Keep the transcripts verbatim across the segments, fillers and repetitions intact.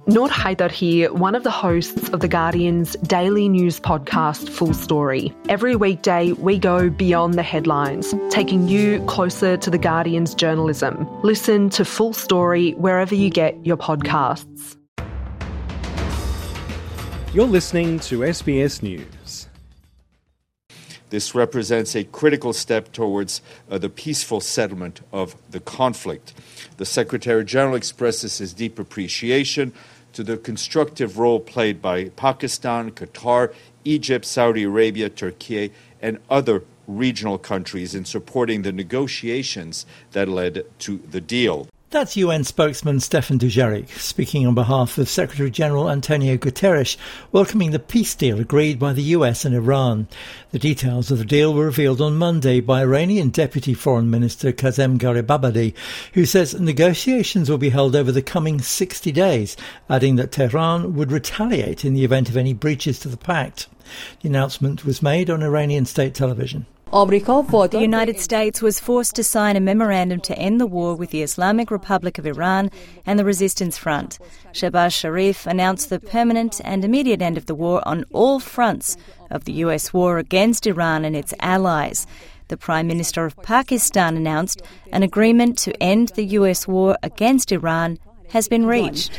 Noor Haidar here, one of the hosts of The Guardian's daily news podcast, Full Story. Every weekday, we go beyond the headlines, taking you closer to The Guardian's journalism. Listen to Full Story wherever you get your podcasts. You're listening to S B S News. This represents a critical step towards uh, the peaceful settlement of the conflict. The Secretary-General expresses his deep appreciation to the constructive role played by Pakistan, Qatar, Egypt, Saudi Arabia, Turkey, and other regional countries in supporting the negotiations that led to the deal. That's U N spokesman Stefan Dujarric speaking on behalf of Secretary-General Antonio Guterres, welcoming the peace deal agreed by the U S and Iran. The details of the deal were revealed on Monday by Iranian Deputy Foreign Minister Kazem Gharibabadi, who says negotiations will be held over the coming sixty days, adding that Tehran would retaliate in the event of any breaches to the pact. The announcement was made on Iranian state television. The United States was forced to sign a memorandum to end the war with the Islamic Republic of Iran and the Resistance Front. Shehbaz Sharif announced the permanent and immediate end of the war on all fronts of the U S war against Iran and its allies. The Prime Minister of Pakistan announced an agreement to end the U S war against Iran has been reached.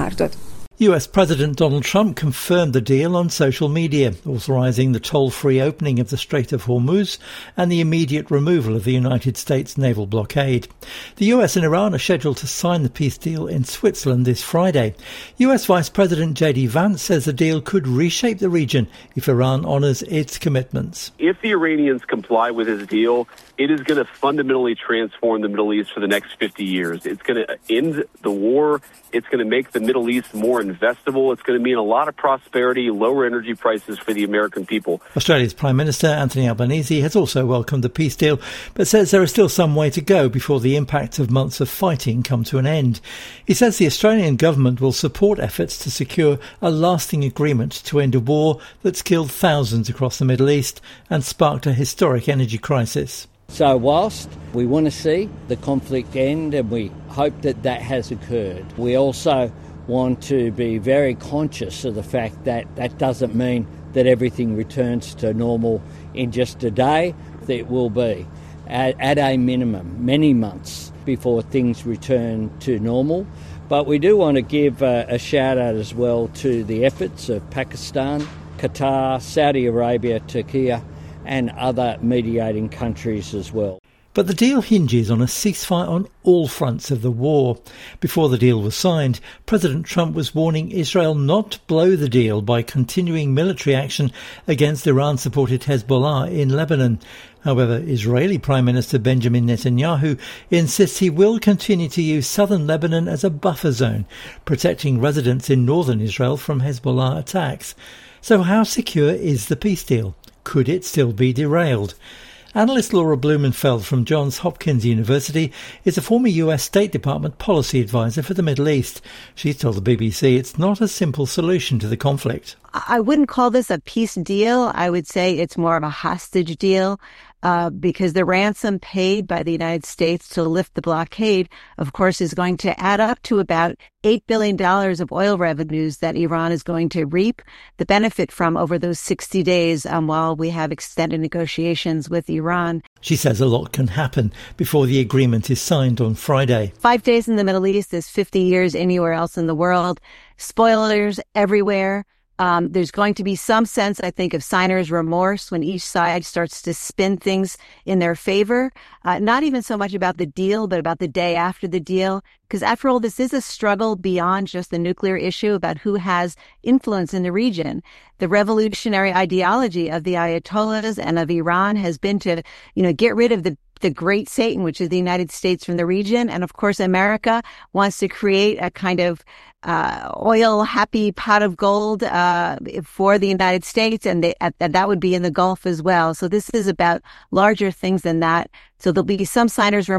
U S President Donald Trump confirmed the deal on social media, authorising the toll-free opening of the Strait of Hormuz and the immediate removal of the United States naval blockade. The U S and Iran are scheduled to sign the peace deal in Switzerland this Friday. U S Vice President J D Vance says the deal could reshape the region if Iran honours its commitments. If the Iranians comply with this deal, it is going to fundamentally transform the Middle East for the next fifty years. It's going to end the war. It's going to make the Middle East more investable. It's going to mean a lot of prosperity, lower energy prices for the American people. Australia's Prime Minister Anthony Albanese has also welcomed the peace deal, but says there is still some way to go before the impact of months of fighting come to an end. He says the Australian government will support efforts to secure a lasting agreement to end a war that's killed thousands across the Middle East and sparked a historic energy crisis. So whilst we want to see the conflict end and we hope that that has occurred, we also want to be very conscious of the fact that that doesn't mean that everything returns to normal in just a day. It will be, at, at a minimum, many months before things return to normal. But we do want to give a, a shout out as well to the efforts of Pakistan, Qatar, Saudi Arabia, Turkey, and other mediating countries as well. But the deal hinges on a ceasefire on all fronts of the war. Before the deal was signed, President Trump was warning Israel not to blow the deal by continuing military action against Iran-supported Hezbollah in Lebanon. However, Israeli Prime Minister Benjamin Netanyahu insists he will continue to use southern Lebanon as a buffer zone, protecting residents in northern Israel from Hezbollah attacks. So how secure is the peace deal? Could it still be derailed? Analyst Laura Blumenfeld from Johns Hopkins University is a former U S State Department policy advisor for the Middle East. She's told the B B C it's not a simple solution to the conflict. I wouldn't call this a peace deal. I would say it's more of a hostage deal. Uh, because the ransom paid by the United States to lift the blockade, of course, is going to add up to about eight billion dollars of oil revenues that Iran is going to reap the benefit from over those sixty days um, while we have extended negotiations with Iran. She says a lot can happen before the agreement is signed on Friday. Five days in the Middle East is fifty years anywhere else in the world. Spoilers everywhere. Um, there's going to be some sense, I think, of signer's remorse when each side starts to spin things in their favor. Uh, not even so much about the deal, but about the day after the deal. Because after all, this is a struggle beyond just the nuclear issue about who has influence in the region. The revolutionary ideology of the Ayatollahs and of Iran has been to, you know, get rid of the the great Satan, which is the United States, from the region. And of course, America wants to create a kind of uh, oil happy pot of gold uh, for the United States. And, they, and that would be in the Gulf as well. So this is about larger things than that. So there'll be some signer's remorse.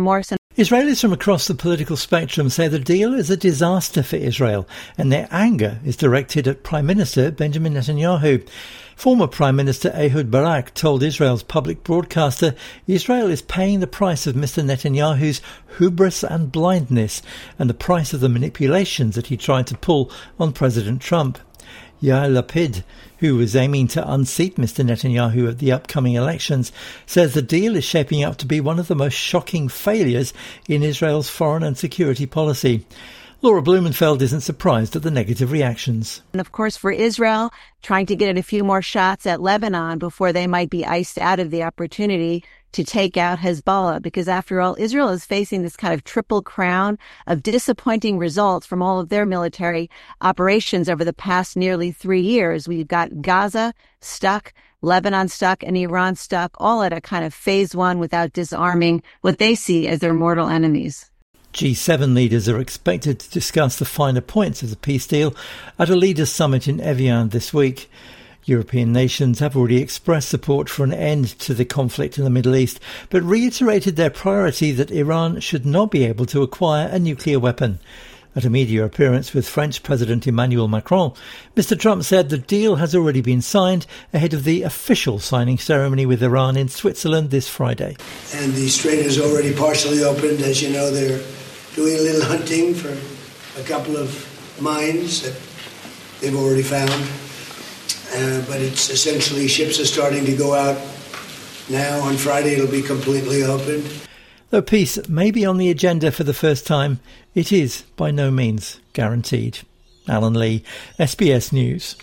Israelis from across the political spectrum say the deal is a disaster for Israel, and their anger is directed at Prime Minister Benjamin Netanyahu. Former Prime Minister Ehud Barak told Israel's public broadcaster Israel is paying the price of Mister Netanyahu's hubris and blindness, and the price of the manipulations that he tried to pull on President Trump. Yair Lapid, who was aiming to unseat Mister Netanyahu at the upcoming elections, says the deal is shaping up to be one of the most shocking failures in Israel's foreign and security policy. Laura Blumenfeld isn't surprised at the negative reactions. And of course, for Israel, trying to get a few more shots at Lebanon before they might be iced out of the opportunity to take out Hezbollah, because after all, Israel is facing this kind of triple crown of disappointing results from all of their military operations over the past nearly three years. We've got Gaza stuck, Lebanon stuck, and Iran stuck, all at a kind of phase one without disarming what they see as their mortal enemies. G seven leaders are expected to discuss the finer points of the peace deal at a leaders' summit in Evian this week. European nations have already expressed support for an end to the conflict in the Middle East, but reiterated their priority that Iran should not be able to acquire a nuclear weapon. At a media appearance with French President Emmanuel Macron, Mister Trump said the deal has already been signed ahead of the official signing ceremony with Iran in Switzerland this Friday. And the strait is already partially opened. As you know, they're doing a little hunting for a couple of mines that they've already found. Uh, but it's essentially ships are starting to go out now. On Friday, it'll be completely opened. Though peace may be on the agenda for the first time, it is by no means guaranteed. Alan Lee, S B S News.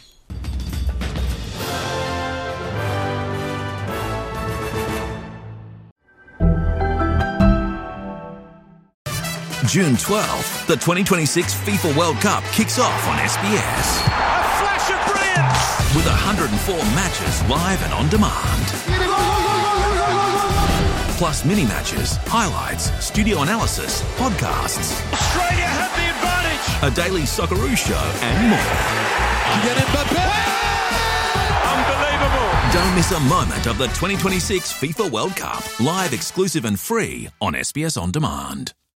June twelfth, the twenty twenty-six FIFA World Cup kicks off on S B S. A flash of brilliance! With one hundred four matches live and on demand. Plus mini-matches, highlights, studio analysis, podcasts. Australia have the advantage! A daily Socceroo show and more. Unbelievable! Don't miss a moment of the twenty twenty-six FIFA World Cup. Live, exclusive and free on S B S On Demand.